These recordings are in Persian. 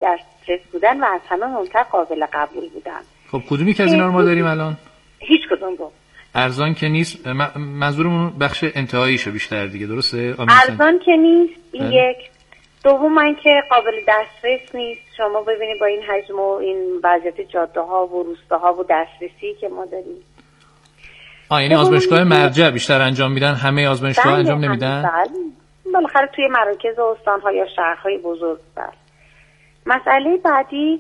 دسترس بودن و از همه مهمتر قابل قبول بودن. خب کدومی که از اینا رو ما داریم الان؟ هیچ کدوم رو. ارزان که نیست، منظورمون بخش انتهاییشو بیشتر دیگه، درسته؟ ارزان که نیست، این یک. دوم اینکه قابل دسترس نیست. شما ببینید با این حجم و این وضعیت جاده ها و روستاها و دسترسی که ما داریم. یعنی آزمایشگاه مرجع بیشتر انجام میدن، همه آزمایشگاه انجام نمیدن؟ بالاخره توی مراکز استان‌ها یا شهرهای بزرگ بر. مسئله بعدی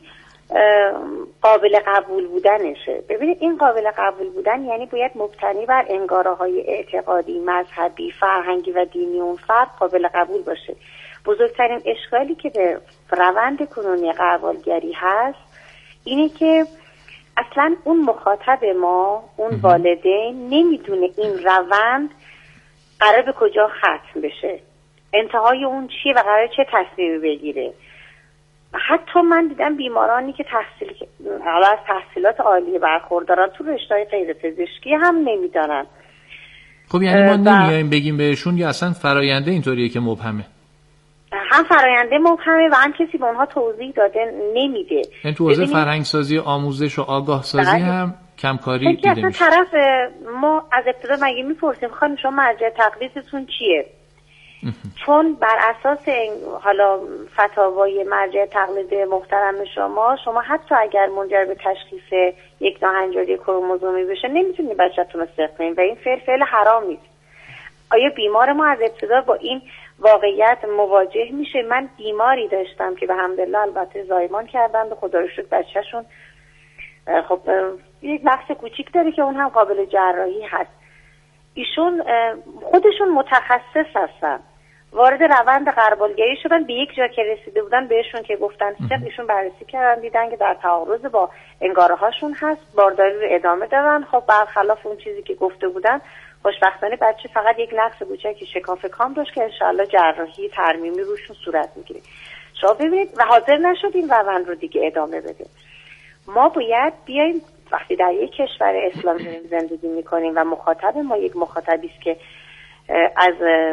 قابل قبول بودنشه. ببینید این قابل قبول بودن یعنی باید مبتنی بر انگاره‌های اعتقادی، مذهبی، فرهنگی و دینی اون فرد قابل قبول باشه. بزرگترین اشکالی که به روند کنونی غربالگری هست اینه که اصلا اون مخاطب ما، اون والدین نمیدونه این روند قرار به کجا ختم بشه، انتهای اون چیه و قرار چه تصمیمی بگیره. حتی من دیدم بیمارانی که از تحصیلات عالی برخوردارن تو رشته‌های غیر پزشکی هم نمیدانن. خب یعنی ما نمیایم بگیم بهشون یا اصلا فراینده اینطوریه که مبهمه؟ هم فراینده مبهمه و هم کسی به اونها توضیح داده نمیده. این تو حوزه فرهنگسازی، آموزش و آگاه سازی هم کمکاری دیده میشه. طرف ما از ابتدا مگه میپرسیم خانم شما مرجع تقلیدتون چیه؟ چون بر اساس حالا فتاوای مرجع تقلید محترم شما حتی اگر منجر به تشخیص یک ناهنجاری کروموزومی بشه نمیتونید بچه‌تون رو سقط کنید و این فعل حرام نیست. آیا بیمار ما از ابتدا با این واقعیت مواجه میشه؟ من بیماری داشتم که به حمدالله البته زایمان کردن، به خدا رو شکر بچه‌شون خب یک نقص کوچیک داره که اون هم قابل جراحی هست. ایشون خودشون متخصص هستن، وارد روند غربالگری شدن، به یک جا که رسیده بودن بهشون که گفتن سقط، ایشون بررسی کردن دیدن که در تعارض با انگاره هاشون هست، بارداری رو ادامه دادن. خب برخلاف اون چیزی که گفته بودن خوشبختانه بچه فقط یک نقص کوچکی شکاف کام داشت که انشالله جراحی ترمیمی روشون صورت میگیره. شما ببینید و حاضر نشد این روند رو دیگه ادامه بده. ما باید بیایم وقتی در یک کشور اسلام زندگی میکنیم و مخاطب ما یک مخاطبی است که از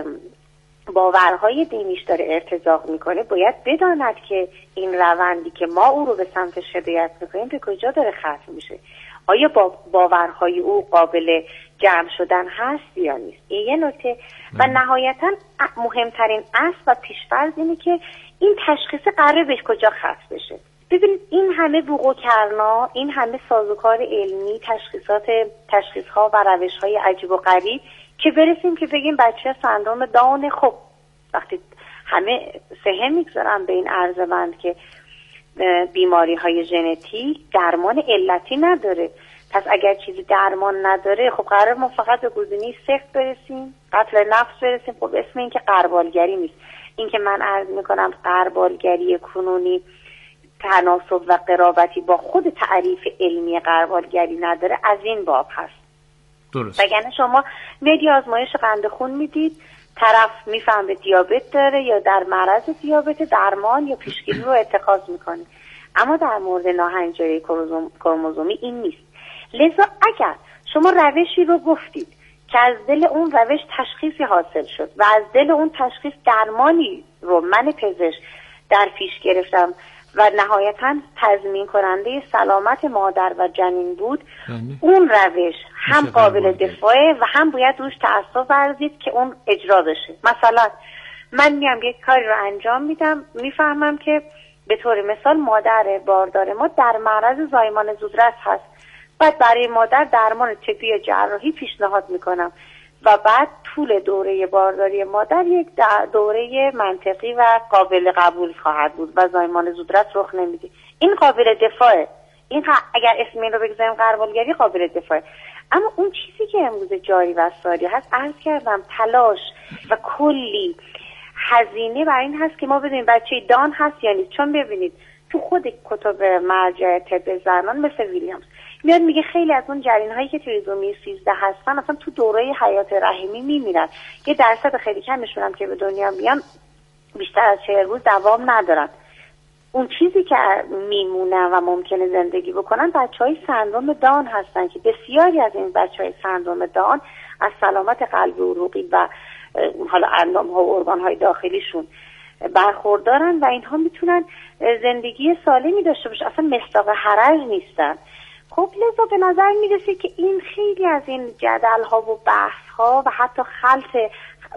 باورهای دینیش داره ارتزاق میکنه، باید بداند که این روندی که ما او رو به سمتش هدایت میکنیم به کجا داره ختم میشه. آیا باورهای او قابل جمع شدن هست یا نیست؟ این یه نکته. و نهایتا مهمترین اصل و پیشفرض اینه که این تشخیص قراره به کجا ختم بشه. ببینید این همه وقوع کرنا، این همه سازوکار علمی، تشخیصها و روشهای عجیب و غریب که برسیم که بگیم بچه سندروم داون. خب وقتی همه سهم میگذارن به این عرضمند که بیماری های ژنتیک درمان علتی نداره، پس اگر چیزی درمان نداره خب قرار ما فقط به گزینه سخت برسیم، قتل نفس برسیم. خب اسم این که غربالگری نیست. این که من عرض میکنم غربالگری کنونی تناسب و قرابتی با خود تعریف علمی غربالگری نداره، از این باب هست. درست. وگرنه شما میدی آزمایش قند خون میدید، طرف میفهمه دیابت داره یا در معرض دیابت، درمان یا پیشگیری رو اتخاذ میکنه. اما در مورد ناهنجاری کروموزومی این نیست. لذا اگر شما روشی رو گفتید که از دل اون روش تشخیصی حاصل شد و از دل اون تشخیص درمانی رو من پزشک در پیش گرفتم و نهایتاً تضمین کننده سلامت مادر و جنین بود، اون روش هم قابل دفاعه و هم باید روش تأسف ورزید که اون اجرا بشه. مثلا من میام یک کاری رو انجام میدم، میفهمم که به طور مثال مادر باردار ما در معرض زایمان زودرس هست، بعد برای مادر درمان طبی یا جراحی پیشنهاد میکنم و بعد طول دوره بارداری مادر یک دوره منطقی و قابل قبول خواهد بود و زایمان زودرس رخ نمیده. این قابل دفاعه. این اگر اسم این رو بگذاریم غربالگری قابل دفاعه. اما اون چیزی که امروز جاری و ساری هست، عرض کردم تلاش و کلی هزینه بر این هست که ما بدونیم بچه دان هست یا نیست. چون ببینید تو خود کتب مرجع طب زنان مثل ویلیامز میاد میگه خیلی از اون جنین‌هایی که تریزومی 13 هستن اصلا تو دوره حیات رحمی میمیرن. یه درصد خیلی کمشون هم که به دنیا میان بیشتر از 40 روز دوام ندارن. اون چیزی که میمونن و ممکنه زندگی بکنن بچهای سندروم داون هستن که بسیاری از این بچهای سندروم داون از سلامت قلبی و عروقی و حالا اندام‌ها و ارگان‌های داخلیشون برخوردارن و اینها میتونن زندگی سالمی داشته باشن، اصلا مصداق حرج نیستن. خب لذا به نظر میرسه که این خیلی از این جدل ها و بحث ها و حتی خلط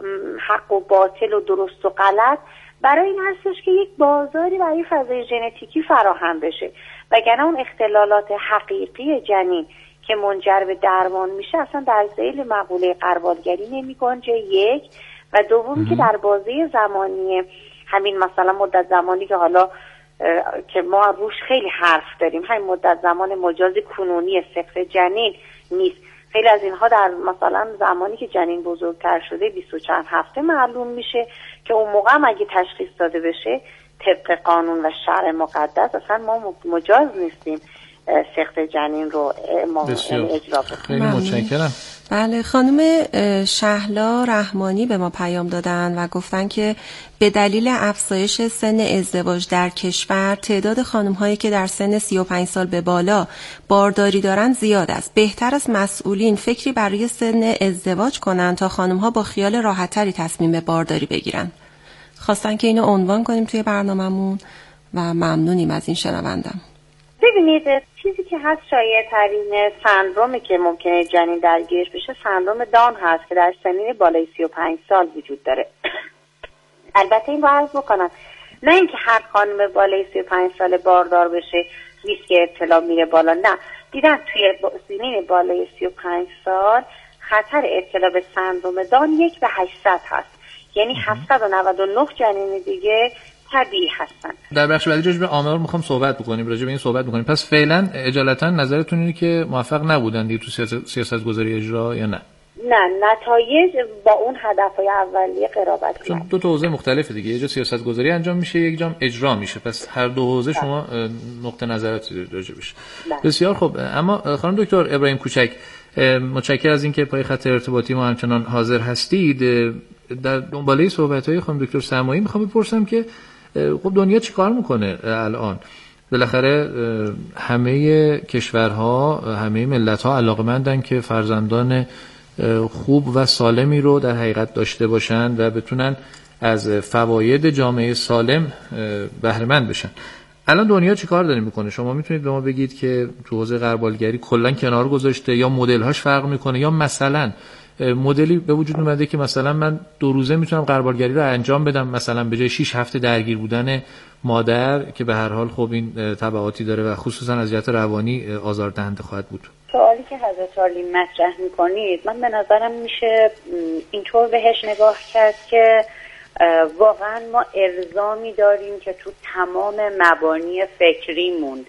حق و باطل و درست و غلط برای این هستش که یک بازاری برای فضای ژنتیکی فراهم بشه، وگرنه اون اختلالات حقیقی جنین که منجر به درمان میشه اصلا در ذیل مقوله غربالگری نمیگنجه، یک. و دوم که در بازه زمانی همین مثلا مدت زمانی که حالا که ما روش خیلی حرف داریم، همین مدت زمان مجاز کنونی سقط جنین نیست. خیلی از اینها در مثلا زمانی که جنین بزرگتر شده 20 و چند هفته معلوم میشه که اون موقع هم اگه تشخیص داده بشه طبق قانون و شرع مقدس اصلا ما مجاز نیستیم سقط جنین رو اجرا بکنیم. خیلی متشکرم. بله، خانم شهلا رحمانی به ما پیام دادن و گفتن که به دلیل افزایش سن ازدواج در کشور تعداد خانم‌هایی که در سن 35 سال به بالا بارداری دارن زیاد است. بهتر از مسئولین فکری برای سن ازدواج کنن تا خانم‌ها با خیال راحت‌تری تصمیم به بارداری بگیرن. خواستن که اینو عنوان کنیم توی برنامه‌مون و ممنونیم از این شنوندم. ببینید چیزی که هست شایع ترین سندرومی که ممکنه جنین درگیرش بشه سندروم داون هست که در سنین بالای 35 سال وجود داره. البته این رو عرض بکنم نه اینکه هر خانم بالای 35 سال باردار بشه ریسک ابتلا میره بالا، نه، دیدن توی سنین بالای 35 سال خطر ابتلا به سندروم داون 1 به 800 هست، یعنی 799 جنین دیگه طبیعی هستن. در بخش بعدی راجع به آمار میخوام صحبت بکنیم، راجع به این صحبت بکنیم. پس فعلا اجالتا نظرتون اینه که موفق نبودن دیگه تو سیاست گذاری اجرا یا نه؟ نه، نتایج با اون هدفهای اولیه قرابت چون دو تا حوزه مختلفه دیگه، یه جا سیاست گذاری انجام میشه، یک جا اجرا میشه، پس هر دو حوزه شما نقطه نظراتی راجع بهش. بسیار خوب. اما خانم دکتر ابراهیم کوچک، متشکرم از اینکه پای خط ارتباطی ما همچنان حاضر هستید. در دنباله صحبت‌های خانم دکتر سماعی میخوام بپرسم که خب دنیا چی کار میکنه الان؟ بالاخره همه کشورها، همه ملت‌ها علاقه‌مندن که فرزندان خوب و سالمی رو در حقیقت داشته باشن و بتونن از فواید جامعه سالم بهره مند بشن. الان دنیا چی کار داره میکنه؟ شما میتونید به ما بگید که تو حوزه غربالگری کلا کنار گذاشته یا مدل‌هاش فرق میکنه، یا مثلا مدلی به وجود اومده که مثلا من 2 روزه میتونم غربالگری رو انجام بدم، مثلا به جای 6 هفته درگیر بودن مادر که به هر حال خب این تبعاتی داره و خصوصا از جهت روانی آزاردهنده خواهد بود. سوالی که حضرت عالی مطرح میکنید من به نظرم میشه اینطور بهش نگاه کرد که واقعا ما الزامی داریم که تو تمام مبانی فکریمون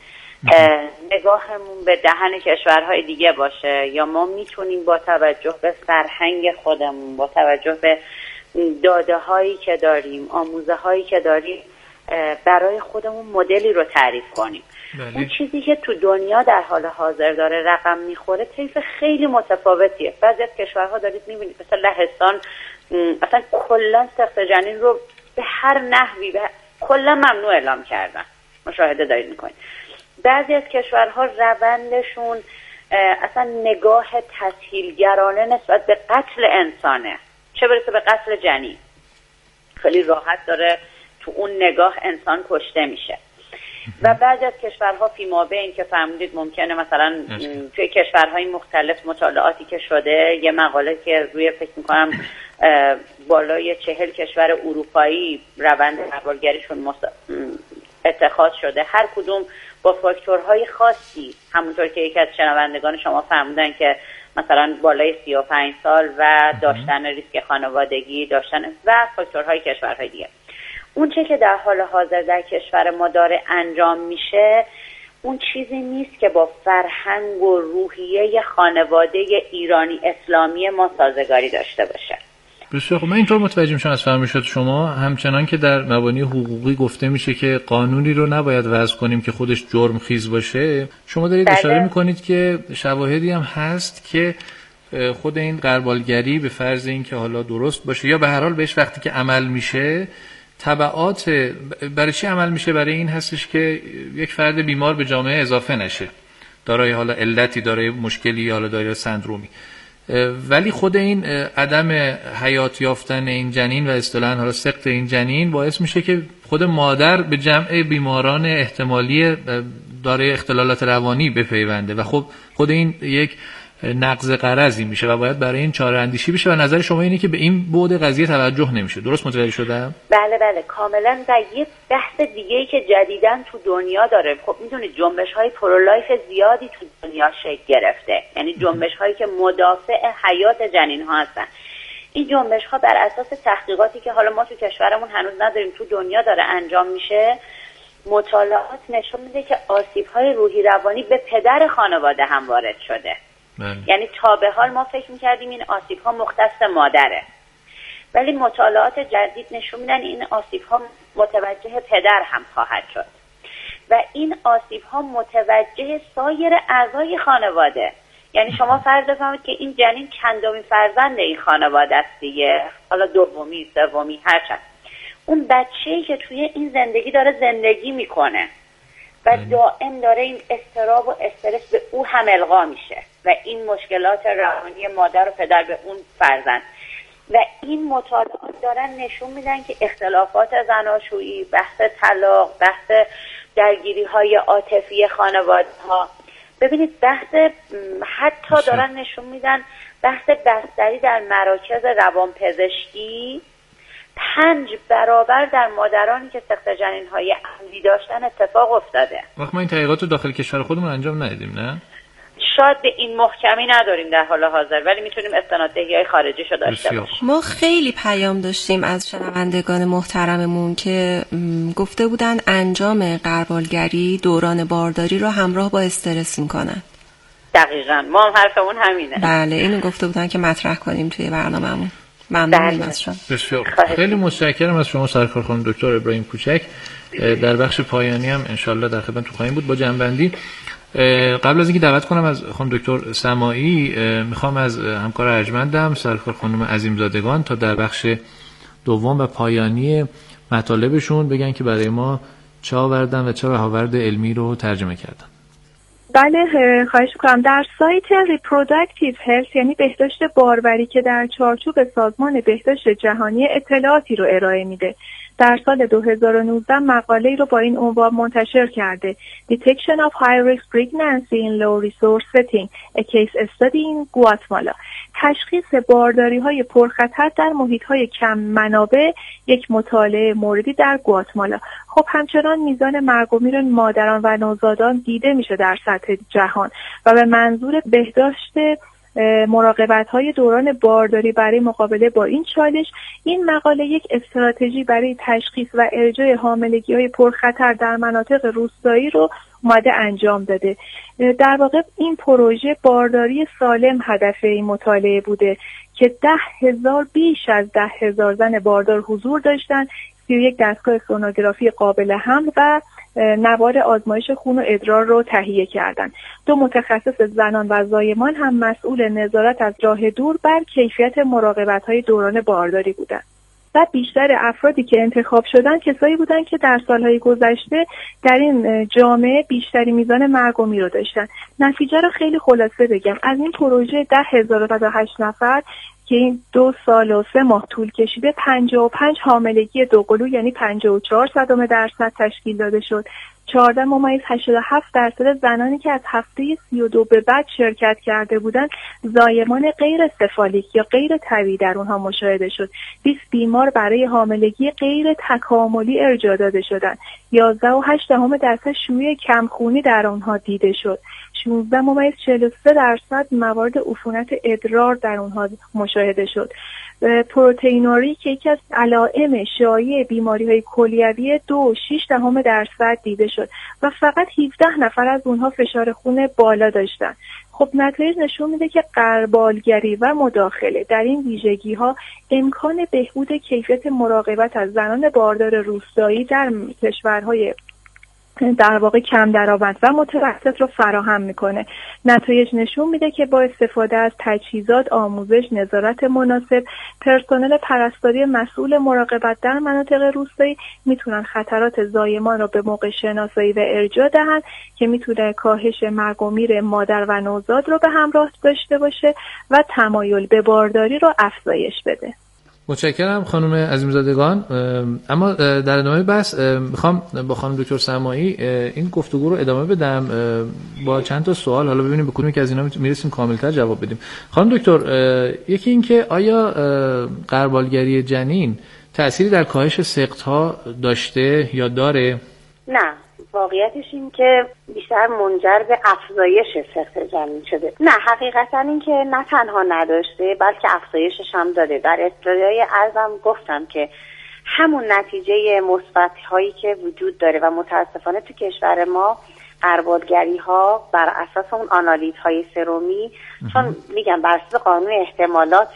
نگاهمون به دهن کشورهای دیگه باشه، یا ما میتونیم با توجه به فرهنگ خودمون، با توجه به داده هایی که داریم، آموزه هایی که داریم برای خودمون مدلی رو تعریف کنیم. اون چیزی که تو دنیا در حال حاضر داره رقم میخوره طیف خیلی متفاوتیه. بعضی از کشورها دارید میبینید مثل لهستان اصلا کلا سقط جنین رو به هر نحوی کلا ممنوع اعلام کردن، مشاهده دارید میکنید. بعضی از کشورها روندشون اصلا نگاه تسهیلگرانه نسبت به قتل انسانه، چه برسه به قتل جنین. خیلی راحت داره تو اون نگاه انسان کشته میشه. و بعضی از کشورها فیمابین که فهمیدید ممکنه مثلا توی کشورهای مختلف مطالعاتی که شده، یه مقاله که روی فکر میکنم بالای 40 کشور اروپایی روند غربالگریشون اتخاذ شده، هر کدوم با فاکتورهای خاصی، همونطور که یکی از شنوندگان شما فهمیدن که مثلا بالای 35 سال و داشتن ریسک خانوادگی داشتن و فاکتورهای کشورهای دیگه. اون چه که در حال حاضر در کشور ما داره انجام میشه اون چیزی نیست که با فرهنگ و روحیه خانواده ایرانی اسلامی ما سازگاری داشته باشه. بسیار خب، من اینطور متوجه میشم از فرمایشات شما، همچنان که در مبانی حقوقی گفته میشه که قانونی رو نباید وضع کنیم که خودش جرم خیز باشه، شما دارید اشاره میکنید که شواهدی هم هست که خود این غربالگری به فرض این که حالا درست باشه یا به هر حال بهش وقتی که عمل میشه تبعات برای چی عمل میشه؟ برای این هستش که یک فرد بیمار به جامعه اضافه نشه، دارای حالا علتی، دارای مشکلی، حالا دارای سندرومی. ولی خود این عدم حیات یافتن این جنین و اصطلاحاً حالا سقط این جنین باعث میشه که خود مادر به جمع بیماران احتمالی دارای اختلالات روانی بپیونده و خب خود این یک نقض غرضی میشه و باید برای این چاره اندیشی بشه و نظر شما اینه که به این بعد قضیه توجه نمیشه. درست متوجه شدم؟ بله کاملا. و یه بحث دیگه‌ای که جدیداً تو دنیا داره، خب میدونید جنبش‌های پرولایف زیادی تو دنیا شکل گرفته، یعنی جنبش‌هایی که مدافع حیات جنین‌ها هستن. این جنبش‌ها بر اساس تحقیقاتی که حالا ما تو کشورمون هنوز نداریم، تو دنیا داره انجام میشه، مطالعات نشون میده که آسیب‌های روحی روانی به پدر خانواده هم وارد شده. یعنی تا به حال ما فکر می‌کردیم این آسیب‌ها مختص مادره، ولی مطالعات جدید نشون میدن این آسیب‌ها متوجه پدر هم خواهد شد و این آسیب‌ها متوجه سایر اعضای خانواده. یعنی شما فرض بفرمایید که این جنین چندمین فرزند این خانواده است دیگه، حالا دومی، سومی، هرچند. اون بچه‌ای که توی این زندگی داره زندگی میکنه و دائم داره این اضطراب و استرس به او هم القا میشه و این مشکلات روانی مادر و پدر به اون فرزند. و این مطالعات دارن نشون میدن که اختلافات زناشویی، بحث طلاق، بحث درگیری‌های عاطفی خانواده‌ها، ببینید بحث حتی دارن نشون میدن بحث بستری در مراکز روانپزشکی 5 برابر در مادرانی که سقط جنین‌های عمدی داشتن اتفاق افتاده. وقت ما این تحقیقات رو داخل کشور خودمون انجام ندیدیم، نه؟ شاید به این محکمی نداریم در حال حاضر، ولی میتونیم استناددهی‌های خارجیشو داشته باشیم. ما خیلی پیام داشتیم از شنوندگان محترممون که گفته بودن انجام غربالگری دوران بارداری رو همراه با استرس میکنن. دقیقاً ما هم حرفمون همینه. بله اینو گفته بودن که مطرح کنیم توی برنامه‌مون. ممنونم از شما. بسیار خیلی متشکرم از شما سرکار خانم دکتر ابراهیم کوچک. در بخش پایانی هم انشالله در خدمتتون خواهیم بود با جنبندی. قبل از اینکه دعوت کنم از خانم دکتر سماعی، میخوام از همکار ارجمندم سرکار خانم عظیمزادگان تا در بخش دوم و پایانی مطالبشون بگن که برای ما چه آوردن و چه رهاورد علمی رو ترجمه کردن. بله خواهش می‌کنم. در سایت Reproductive Health یعنی بهداشت باروری که در چارچوب سازمان بهداشت جهانی اطلاعاتی رو ارائه میده، در سال 2019 مقاله‌ای رو با این عنوان منتشر کرده: Detection of High-Risk Pregnancy in Low-Resource Setting, a Case Study in Guatemala. تشخیص بارداری‌های پرخطر در محیط‌های کم منابع، یک مطالعه موردی در گواتمالا. خب همچنان میزان مرگ و میر مادران و نوزادان دیده میشه در سطح جهان و به منظور بهداشت مراقبت‌های دوران بارداری برای مقابله با این چالش، این مقاله یک استراتژی برای تشخیص و ارجاع حاملگی‌های پرخطر در مناطق روستایی رو اومده انجام داده. در واقع این پروژه بارداری سالم هدف این مطالعه بوده که 10,000 بیش از 10,000 زن باردار حضور داشتن، 31 دستگاه سونوگرافی قابل حمل و نوار آزمایش خون و ادرار رو تهیه کردند. 2 متخصص زنان و زایمان هم مسئول نظارت از راه دور بر کیفیت مراقبت‌های دوران بارداری بودند. و بیشتر افرادی که انتخاب شدن کسایی بودن که در سالهای گذشته در این جامعه بیشتری میزان مرگ و میر رو داشتن. نتیجه رو خیلی خلاصه بگم، از این پروژه 10,008 نفر که این 2 سال و 3 ماه طول کشیده، 55 حاملگی دوقلو یعنی 54% تشکیل داده شد. 14.87% زنانی که از هفته 32 به بعد شرکت کرده بودند زایمان غیر سفالیک یا غیر طبیعی در اونها مشاهده شد. 20 بیمار برای حاملگی غیر تکاملی ارجاع داده شدند. 11.8% شیوع کمخونی در اونها دیده شد. 16.43% موارد عفونت ادرار در اونها مشاهده شد. پروتئینوری که یکی از علائم شایع بیماری‌های کلیوی 2.6% دیده شد و فقط 17 نفر از اونها فشار خون بالا داشتن. خب نتایج نشون میده که غربالگری و مداخله در این ویژگی‌ها امکان بهبود کیفیت مراقبت از زنان باردار روستایی در کشورهای در واقع کم درآمد و متوسط رو فراهم میکنه. نتایج نشون میده که با استفاده از تجهیزات، آموزش، نظارت مناسب، پرسنل پرستاری مسئول مراقبت در مناطق روستایی میتونن خطرات زایمان رو به موقع شناسایی و ارجاع دهن که میتونه کاهش مرگ و میر مادر و نوزاد رو به همراه داشته باشه و تمایل به بارداری رو افزایش بده. متشکرم خانم عظیمزادگان. اما در ادامه بحث میخوام با خانم دکتر سماعی این گفتگو رو ادامه بدم با چند تا سوال، حالا ببینیم به کدومی که از اینا میرسیم کاملتر جواب بدیم. خانم دکتر، یکی این که آیا غربالگری جنین تأثیری در کاهش سقط‌ها داشته یا داره؟ نه، واقعیتش این که بیشتر منجر به افزایش سقط جنین شده. نه، حقیقتا این که نه تنها نداشته بلکه افزایشش هم داده. در ابتدای عرضم گفتم که همون نتیجه مثبت هایی که وجود داره و متاسفانه تو کشور ما غربالگری ها بر اساس اون آنالیز های سرومی، چون میگم بر اساس قانون احتمالات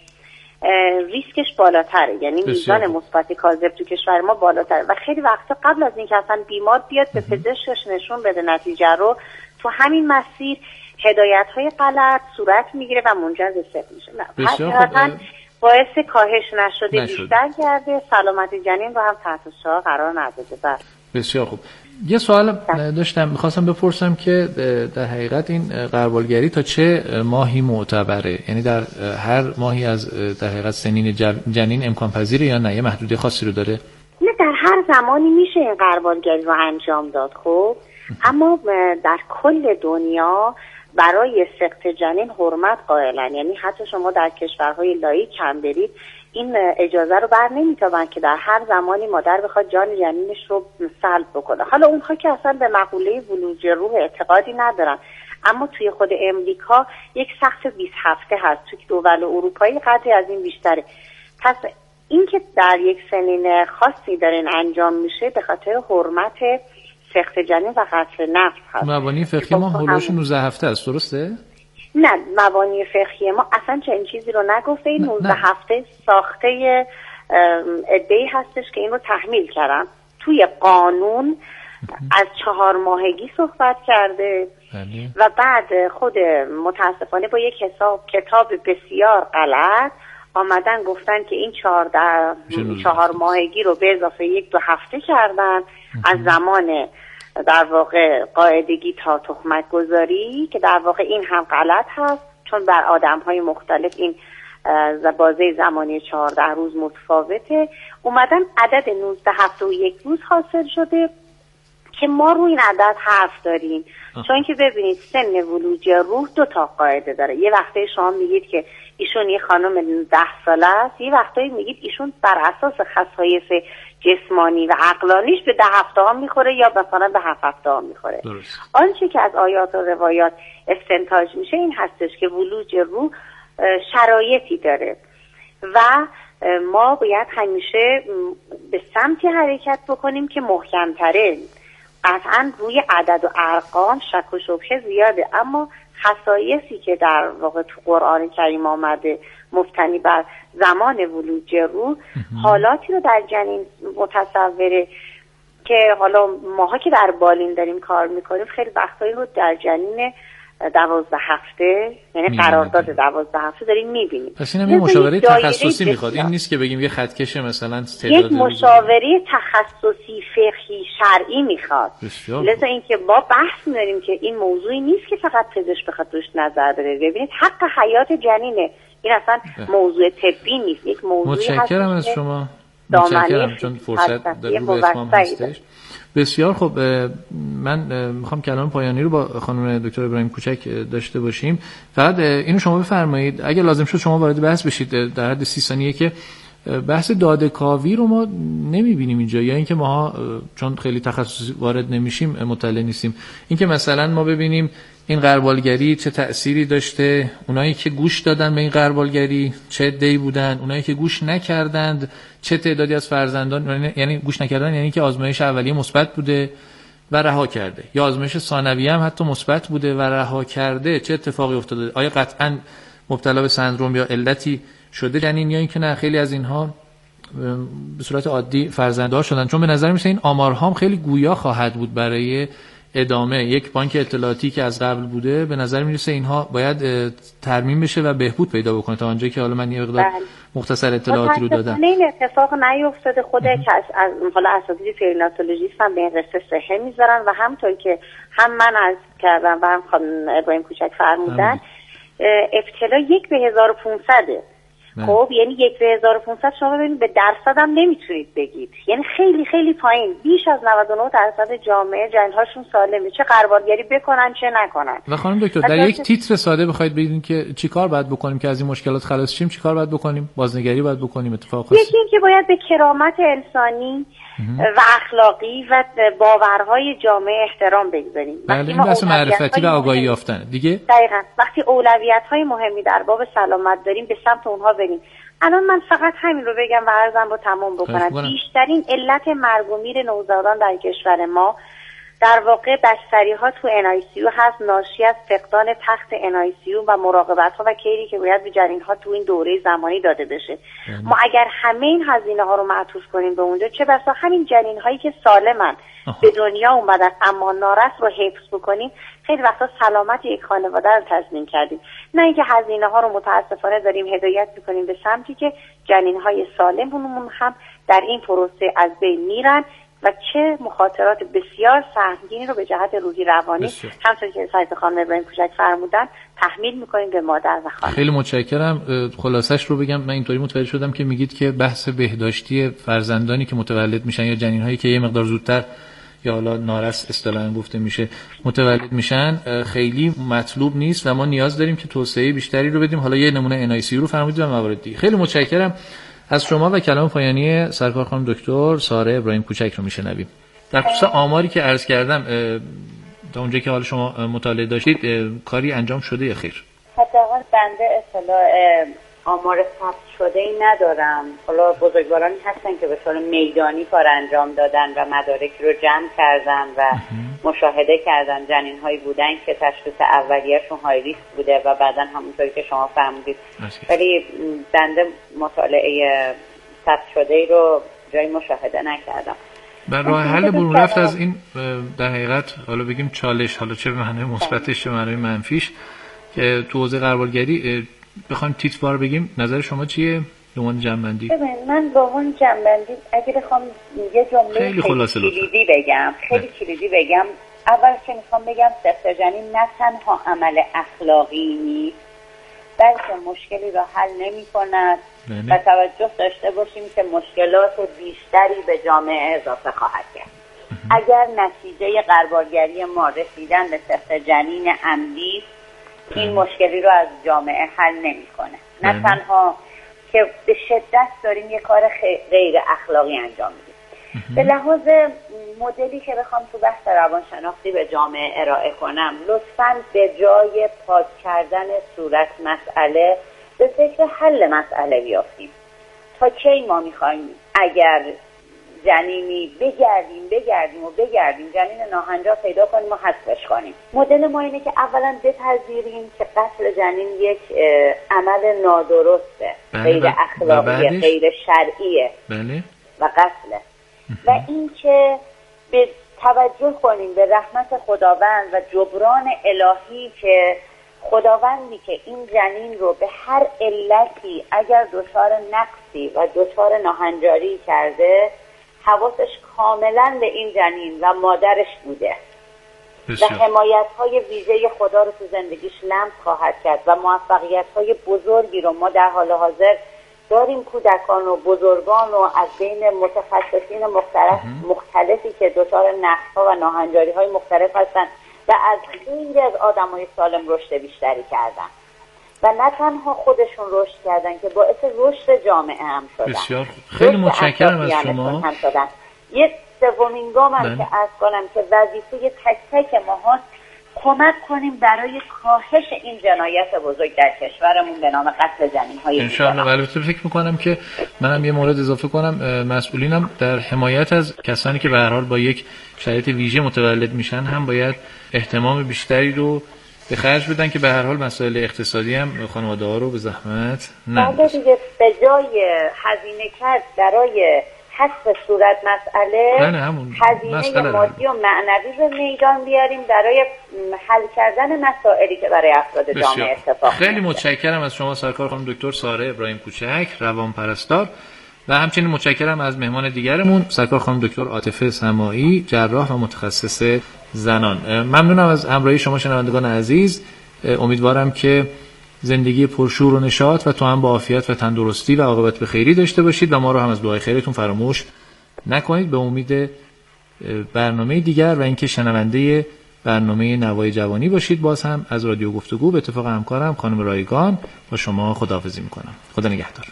ریسکش بالاتره، یعنی میزان مثبت کاذب تو کشور ما بالاتره و خیلی وقتا قبل از اینکه اصلا بیمار بیاد به پزشکش نشون بده نتیجه رو، تو همین مسیر هدایت‌های غلط صورت میگیره و منجر به سقط میشه. حقیقتاً باعث کاهش نشده بیشتر کرده، سلامت جنین رو هم تحت شعار قرار نداده. بسیار خوب. یه سوال داشتم، میخواستم بپرسم که در حقیقت این غربالگری تا چه ماهی معتبره؟ یعنی در هر ماهی از در حقیقت سنین جنین امکان پذیره یا نه؟ یه محدوده خاصی رو داره؟ نه، در هر زمانی میشه این غربالگری رو انجام داد. خب اما در کل دنیا برای سقط جنین حرمت قائلن، یعنی حتی شما در کشورهای لاییک هم برید این اجازه رو بر نمیتابن که در هر زمانی مادر بخواد جان جنینش رو سلب بکنه. حالا اونها که اصلا به مقوله ولوج روح اعتقادی ندارن، اما توی خود امریکا یک سقف 20 هفته هست، توی دول اروپایی قدری از این بیشتره. پس این که در یک سنین خاصی دارین انجام میشه به خاطر حرمت سقط جنین و قتل نفس هست. مبانی فقهی ما هولوش 19 هفته است، درسته؟ نه، مبانی فقهی ما اصلا چنین چیزی رو نگفته. این 19 هفته ساخته عده‌ای هستش که این رو تحمیل کردن. توی قانون از 4 ماهگی صحبت کرده و بعد خود متاسفانه با یک کتاب بسیار غلط آمدن گفتن که این 4 ماهگی رو به اضافه 1-2 هفته کردن از زمان در واقع قاعدگی تا تهمت گذاری، که در واقع این هم غلط هست چون بر آدم‌های مختلف این بازه زمانی 14 روز متفاوته. اومدن عدد 19 هفته و 1 روز حاصل شده که ما روی این عدد حرف داریم. چون که ببینید سن ولوج روح 2 تا قاعده داره. یه وقته شما میگید که ایشون یه خانم 10 ساله است، یه وقتایی میگید ایشون بر اساس خصایص جسمانی و عقلانیش به 10 هفته ها میخوره یا مثلا به 7 هفته ها میخوره. آنچه که از آیات و روایات استنتاج میشه این هستش که ولوج روح شرایطی داره و ما باید همیشه به سمتی حرکت بکنیم که محکم‌تره. قطعا روی عدد و ارقام شک و شبهه زیاده، اما خصایصی که در واقع تو قرآن کریم آمده مبتنی بر زمان ولوج روح حالاتی رو در جنین متصوره که حالا ماها که در بالین داریم کار میکنیم خیلی وقتایی رو در جنین 12 هفته یعنی قرارداد 12 هفته داریم میبینیم. پس اینم یه مشاوره تخصصی میخواد، این نیست که بگیم یه خطکش مثلا یک مشاوره تخصصی فقهی شرعی میخواد. لذا اینکه ما بحث می‌کنیم که این موضوعی نیست که فقط پزشک بخواد روش نظر بده. ببینید حق حیات جنینه، این اصلا موضوع طبی نیست، یک موضوعی هست. متشکرم از شما. متشکرم چون فرصت داریم به اتمام هستش. بسیار خب، من میخوام کلام پایانی رو با خانم دکتر ابراهیم کوچک داشته باشیم. فقط اینو شما بفرمایید اگه لازم شد شما وارد بحث بشید در حد 30 ثانیه که بحث داده کاوی رو ما نمیبینیم اینجا، یا اینکه ما چون خیلی تخصصی وارد نمیشیم مطلع نیستیم. اینکه مثلا ما ببینیم این غربالگری چه تأثیری داشته، اونایی که گوش دادن به این غربالگری چه عده‌ای بودن، اونایی که گوش نکردند چه تعدادی از فرزندان، یعنی گوش نکردن یعنی که آزمایش اولیه مثبت بوده و رها کرده، یا آزمایش ثانویه هم حتی مثبت بوده و رها کرده، چه اتفاقی افتاده؟ آیا قطعاً مبتلا به سندروم یا علتی شده جنین، یا اینکه نه خیلی از اینها به صورت عادی فرزنددار شدن؟ چون به نظر میسه این آمارها هم خیلی گویا خواهد بود برای ادامه. یک بانک اطلاعاتی که از قبل بوده به نظر میرسه اینها باید ترمیم بشه و بهبود پیدا بکنه تا آنجایی که حالا من یه مقدار مختصر اطلاعاتی رو دادم. این اتفاق نیفتاده. خود که از حالا اساتید پریناتولوژیست هم به این قصه صحه میذارن و همونطور که هم من عرض کردم و هم خانم ابراهیم کوچک فرمودن ابتلا 1 به 1500. خب یعنی 1 به 1500 شما ببینید به درصد هم نمیتونید بگید، یعنی خیلی خیلی پایین. بیش از 99% جامعه جنین‌هاشون سالمه، چه قربالگری بکنن چه نکنن. و خانم دکتر در یک تیتر ساده بخواید بگین که چیکار باید بکنیم که از این مشکلات خلاص شیم، چیکار باید بکنیم؟ بازنگری باید بکنیم؟ اتفاق خاصی؟ یکی اینکه باید به کرامت انسانی و اخلاقی و باورهای جامعه احترام بگذاریم. بله، این بحث معرفتی و آگاهی یافتن دیگه. دقیقاً وقتی اولویت‌های مهمی در باب سلامت داریم به سمت اونها بریم. الان من فقط همین رو بگم و عرضم رو تمام بکنم. بیشترین علت مرگ و میر نوزادان در کشور ما در واقع بستری‌ها تو NICU هست، ناشی از فقدان تخت NICU و مراقبت‌ها و کیری که باید به جنین‌ها تو این دوره زمانی داده بشه. ما اگر همه این هزینه‌ها رو معطوف کنیم به اونجا، چه بسا همین جنین‌هایی که سالمن به دنیا اومدن اما نارس رو حفظ بکنیم، خیلی وقتا سلامت یک خانواده رو تضمین کردیم. نه اینکه هزینه‌ها رو متأسفانه داریم هدایت می‌کنیم به سمتی که جنین‌های سالممون هم در این پروسه از بین میرن و چه مخاطرات بسیار سهمگینی رو به جهت روحی روانی همونطور که سایت خانم ابراهیم کوچک فرمودن تحمیل می‌کنیم به مادر و خانم. خیلی متشکرم. خلاصش رو بگم، من اینطوری متوجه شدم که میگید که بحث بهداشتی فرزندانی که متولد میشن یا جنین‌هایی که یه مقدار زودتر یا حالا نارس اصطلاحاً گفته میشه متولد میشن خیلی مطلوب نیست و ما نیاز داریم که توسعه بیشتری رو بدیم. حالا یه نمونه NICU رو فرمودید و موارد دیگه. خیلی متشکرم از شما و کلام پایانی سرکار خانم دکتر ساره ابراهیم کوچک رو میشنویم. در خصوص آماری که عرض کردم تا اونجایی که حالا شما مطالعه داشتید کاری انجام شده یا خیر؟ حداقل بنده اطلاع آمار ثبت شده ای ندارم. حالا بزرگوارانی هستن که به صورت میدانی کار انجام دادن و مدارکی رو جمع کردن و مشاهده کردن جنین‌هایی بودن که تشخیص اولیه‌شون های ریسک بوده و بعداً همونطوری که شما فرمودید. ولی بنده مطالعه ثبت شده ای رو جایی مشاهده نکردم. بر راه حل برون رفت از این در حقیقت حالا بگیم چالش، حالا چه به معنی مثبتش چه به معنی منفیش، که تو حوزه قربالگری بخوایم تیتروار بگیم، نظر شما چیه؟ به عنوان جنبندی. ببین من به عنوان جنبندی اگه بخوام یه جمله خیلی کلیدی بگم، کلیدی بگم، اول که میخوام بگم سفت جنین نه تنها عمل اخلاقی نیست بلکه مشکلی را حل نمی کند و توجه داشته باشیم که مشکلات بیشتری به جامعه اضافه خواهد کرد. اگر نتیجه قربالگری ما رسیدن به سفت جنین عمدی، این مشکلی رو از جامعه حل نمی کنه. نه تنها که به شدت داریم یه کار غیر اخلاقی انجام میدیم. به لحاظ مدلی که بخوام تو بحث روانشناختی به جامعه ارائه کنم، لطفاً به جای پاک کردن صورت مسئله به فکر حل مسئله بیافتیم. تا کی ما میخوایم اگر جنینی بگردیم جنین ناهنجار پیدا کنیم و حذفش کنیم؟ مدل ما اینه که اولا بپذیریم که قتل جنین یک عمل نادرسته، غیر اخلاقیه، غیر شرعیه و قتله. و اینکه به توجه کنیم به رحمت خداوند و جبران الهی که خداوندی که این جنین رو به هر علتی اگر دچار نقصی و دچار ناهنجاری کرده، حواسش کاملا به این جنین و مادرش بوده و حمایت‌های ویژه خدا رو تو زندگیش لمس خواهد کرد و موفقیت‌های بزرگی رو ما در حال حاضر داریم. کودکان و بزرگان و از بین متخصصین مختلفی که دچار نقص‌ها و ناهنجاری‌های مختلف هستن و از خیلی از آدم‌های سالم رشد بیشتری کردن و نه تنها خودشون رشد کردن که باعث رشد جامعه هم شدن. بسیار خیلی متشکرم از شما. یه سومین گامم که عرض کنم که وظیفه تک تک ما هست کمک کنیم برای کاهش این جنایت بزرگ در کشورمون به نام قتل جنین‌های ان شاء الله. البته فکر می‌کنم که منم یه مورد اضافه کنم، مسئولینم در حمایت از کسانی که به هر حال با یک شرایط ویژه متولد میشن هم باید اهتمام بیشتری رو به خرج بدن که به هر حال مسائل اقتصادی هم خانواده‌ها رو به زحمت بعد دیگه به جای هزینه کرد برای حذف صورت مسئله هزینه مادی و معنوی به میدان بیاریم برای حل کردن مسائلی که برای افراد جامعه اتفاق میفته. خیلی متشکرم از شما سرکار خانم دکتر ساره ابراهیم کوچک، روانپرستار، و همچنین متشکرم از مهمان دیگرمون سرکار خانم دکتر عاطفه سماعی، جراح و متخصص زنان. ممنونم از همراهی شما شنوندگان عزیز. امیدوارم که زندگی پرشور و نشاط و تو هم با عافیت و تندرستی و عاقبت به خیری داشته باشید و ما رو هم از دعای خیرتون فراموش نکنید. به امید برنامه دیگر و اینکه شنونده برنامه نوای جوانی باشید. باز هم از رادیو گفتگو به اتفاق همکارم خانم رایگان با شما خداحافظی میکنم. خدا نگهدار.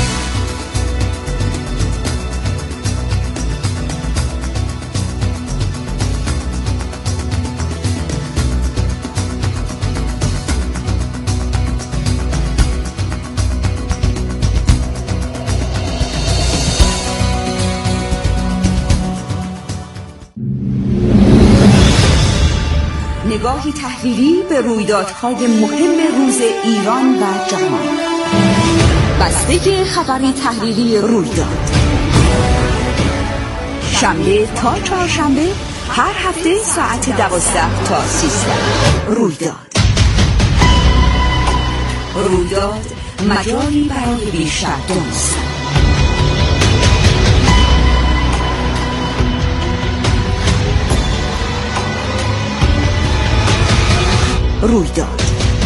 نگاهی تحلیلی به رویدادهای مهم روز ایران و جهان. بسته خبری تحلیلی رویداد، شنبه تا چهارشنبه هر هفته ساعت 12 تا 13. رویداد مجالی برای بیشتر دانستن. رویداد.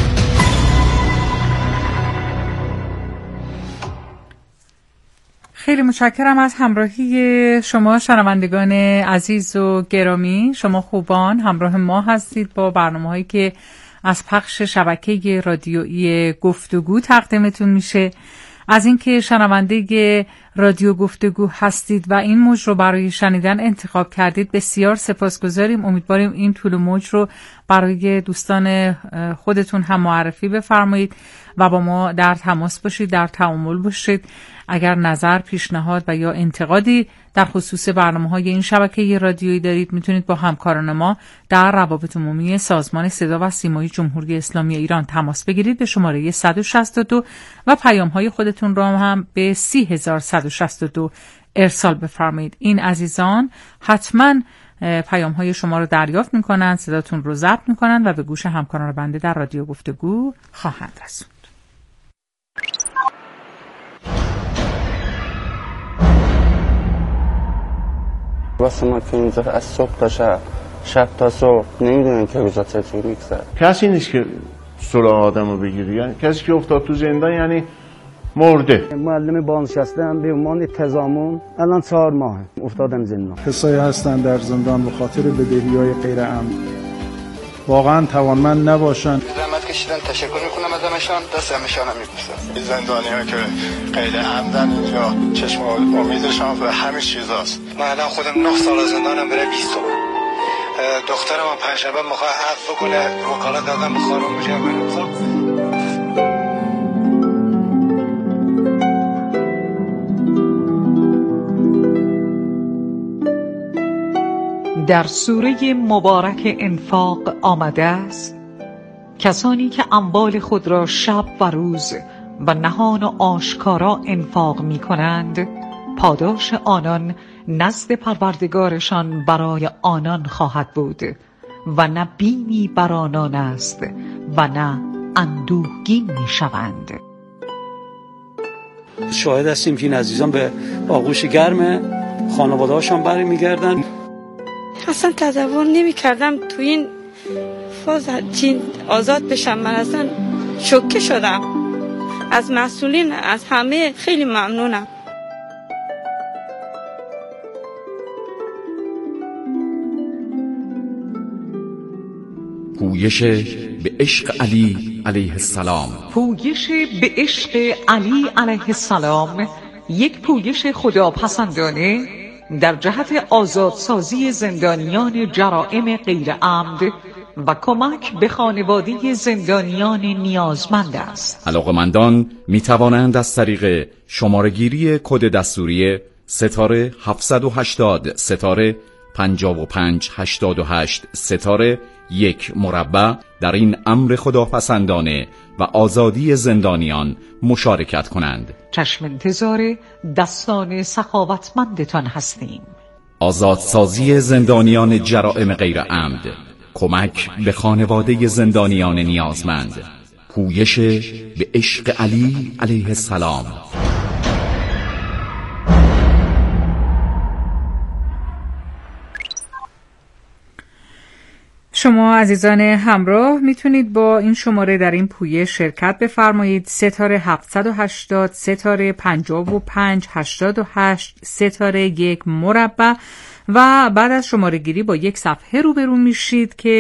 خیلی متشکرم از همراهی شما شنوندگان عزیز و گرامی. شما خوبان همراه ما هستید با برنامه‌هایی که از پخش شبکه رادیویی گفتگو تقدیمتون میشه. از اینکه شنونده رادیو گفتگو هستید و این موج رو برای شنیدن انتخاب کردید بسیار سپاسگزاریم. امیدواریم این طول موج رو برای دوستان خودتون هم معرفی بفرمایید و با ما در تماس باشید، در تعامل باشید. اگر نظر، پیشنهاد و یا انتقادی در خصوص برنامه‌های این شبکه رادیویی دارید میتونید با همکاران ما در روابط عمومی سازمان صدا و سیمای جمهوری اسلامی ایران تماس بگیرید به شماره 162 و پیام‌های خودتون را هم به 30162 ارسال بفرمایید. این عزیزان حتما پیام‌های شما رو دریافت می‌کنند، صداتون رو ضبط می‌کنند و به گوش همکاران بنده در رادیو گفتگو خواهند رسوند. واسه ما که اینجا از صبح تا شب تا صبح نمیدونن که روزا چطور میگذره. کسی نیست که سراغ آدمو بگیری، یعنی کسی که افتاد تو زندان یعنی مرده. معلم بازنشسته‌ام به عنوان تضامن الان 4 ماه افتادم زندان. کسایی هستن در زندان به خاطر بدهی‌های غیر عمد واقعا توانمند نباشن. زحمت کشیدن، تشکر میکنم از همشان، دست همشان هم میبوسم. این زندانی‌ها که غیر عمدن اینجا چشم امیدشان به همه چیزاست. من الان خودم 9 سال از زندانم بره 20 سال. دخترم هم پنجشنبه میخواد عفو کنه، وکالت دادم به خانم مجاور. در سوره مبارک انفاق آمده است: کسانی که اموال خود را شب و روز و نهان و آشکارا انفاق می کنند پاداش آنان نزد پروردگارشان برای آنان خواهد بود و نه بیمی بر آنان است و نه اندوهگین می شوند. شاهد هستیم که این عزیزان به آغوش گرم خانواده هاشان بری می گردن. اصلا تصور نمی کردم تو این فاز چین آزاد بشم. من اصلا شوکه شدم. از مسئولین، از همه خیلی ممنونم. پویش به عشق علی علیه السلام. پویش به عشق علی علیه السلام یک پویش خداپسندانه در جهت آزادسازی زندانیان جرائم غیر عمد و کمک به خانواده زندانیان نیازمند است. علاقمندان می توانند از طریق شماره‌گیری کد دستوری ستاره 780 ستاره 5588 ستاره 1 مربع در این امر خداپسندانه و آزادی زندانیان مشارکت کنند. چشم انتظار دستان سخاوتمندتان هستیم. آزادسازی زندانیان جرائم غیر عمد، کمک به خانواده زندانیان نیازمند، پویش به عشق علی علیه السلام. شما عزیزان همراه میتونید با این شماره در این پویه شرکت بفرمایید. ستاره 780 ستاره 55 88 ستاره 1 مربع و بعد از شماره گیری با یک صفحه روبرو میشید که